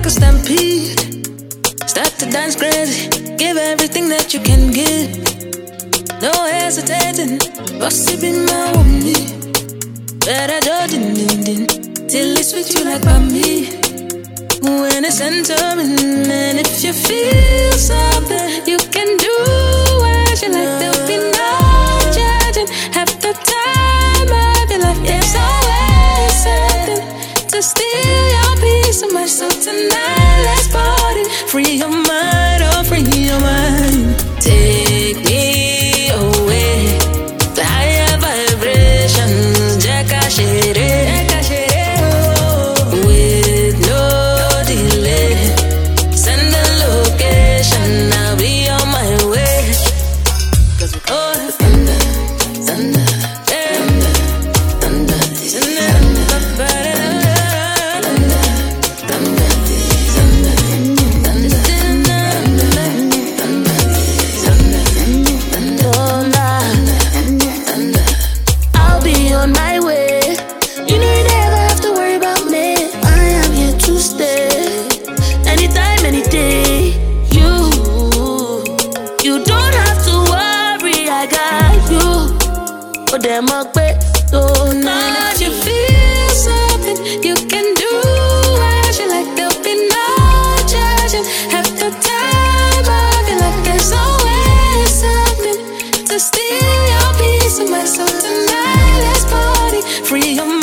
like a stampede. Start to dance crazy, give everything that you can give. No hesitating, bossy be my woman. Better do din till it's with you like by me. When it's entering, and if you feel something, you can do as you like. There'll be no judging. Have the time of your life. There's always something to steal your peace of mind. So tonight, let's party. Free your mind, oh, free your mind. Take me away to higher vibrations. Jacka shere. I'll be on my way. Cause we're going thunder, thunder, thunder, thunder, thunder. I'll be on my way. You know you never have to worry about me. I am here to stay. Anytime, any day. You don't have to worry, I got you. But them up don't know. If you feel something, you can do as you like. There'll be no judging. Have the time of your life. There's always something to steal your peace of mind. So tonight, let's party. Free your mind.